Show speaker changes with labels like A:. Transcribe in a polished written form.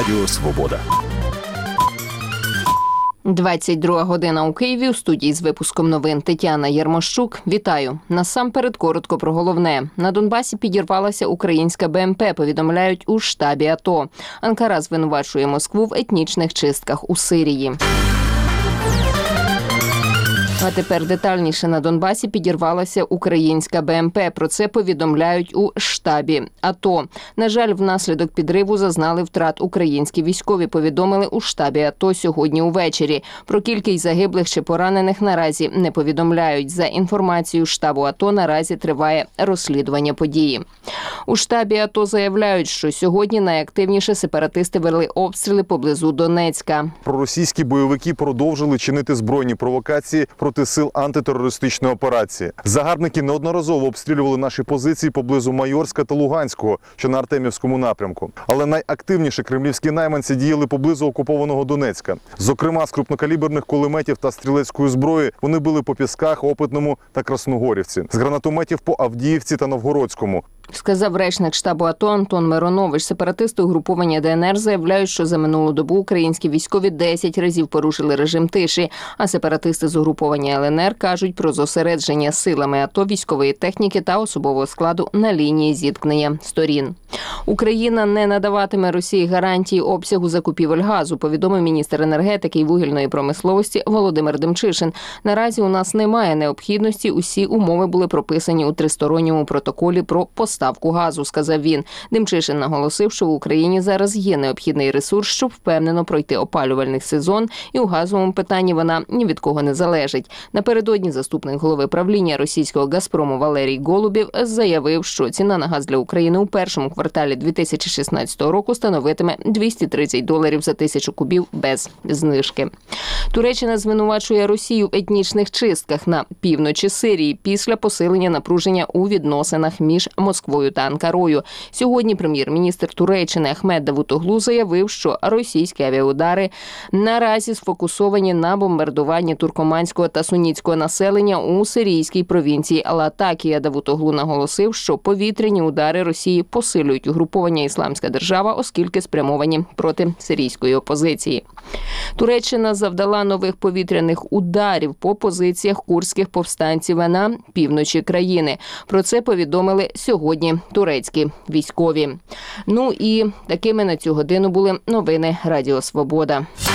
A: Радіо Свобода.
B: 22 година у Києві. У студії з випуском новин Тетяна Єрмощук. Вітаю. Насамперед коротко про головне. На Донбасі підірвалася українська БМП, повідомляють у штабі АТО. Анкара звинувачує Москву в етнічних чистках у Сирії. А тепер детальніше. На Донбасі підірвалася українська БМП. Про це повідомляють у штабі АТО. На жаль, внаслідок підриву зазнали втрат українські військові, повідомили у штабі АТО сьогодні увечері. Про кількість загиблих чи поранених наразі не повідомляють. За інформацією штабу АТО, наразі триває розслідування події. У штабі АТО заявляють, що сьогодні найактивніше сепаратисти вели обстріли поблизу Донецька.
C: Проросійські бойовики продовжили чинити збройні провокації проти сил антитерористичної операції. Загарбники неодноразово обстрілювали наші позиції поблизу Майорська та Луганського, що на Артемівському напрямку. Але найактивніше кремлівські найманці діяли поблизу окупованого Донецька. Зокрема, з крупнокаліберних кулеметів та стрілецької зброї вони били по Пісках, Опитному та Красногорівці. З гранатометів по Авдіївці та Новгородському.
B: Сказав речник штабу АТО Антон Миронович. Сепаратисти угруповання ДНР заявляють, що за минулу добу українські військові 10 разів порушили режим тиші, а сепаратисти з угруповання ЛНР кажуть про зосередження силами АТО військової техніки та особового складу на лінії зіткнення сторін. Україна не надаватиме Росії гарантії обсягу закупівель газу, повідомив міністр енергетики і вугільної промисловості Володимир Демчишин. Наразі у нас немає необхідності, усі умови були прописані у тристоронньому протоколі про поставку газу, сказав він. Демчишин наголосив, що в Україні зараз є необхідний ресурс, щоб впевнено пройти опалювальний сезон, і у газовому питанні вона ні від кого не залежить. Напередодні заступник голови правління російського «Газпрому» Валерій Голубєв заявив, що ціна на газ для України у першому кварталі 2016 року становитиме $230 за 1000 кубів без знижки. Туреччина звинувачує Росію в етнічних чистках на півночі Сирії після посилення напруження у відносинах між Москвою та Анкарою. Сьогодні прем'єр-міністр Туреччини Ахмед Давутоглу заявив, що російські авіаудари наразі сфокусовані на бомбардуванні туркоманського та сунітського населення у сирійській провінції Латакія. Давутоглу наголосив, що повітряні удари Росії посилюють угруповання «Ісламська держава», оскільки спрямовані проти сирійської опозиції. Туреччина завдала нових повітряних ударів по позиціях курдських повстанців на півночі країни. Про це повідомили сьогодні турецькі військові. Ну і такими на цю годину були новини Радіо Свобода.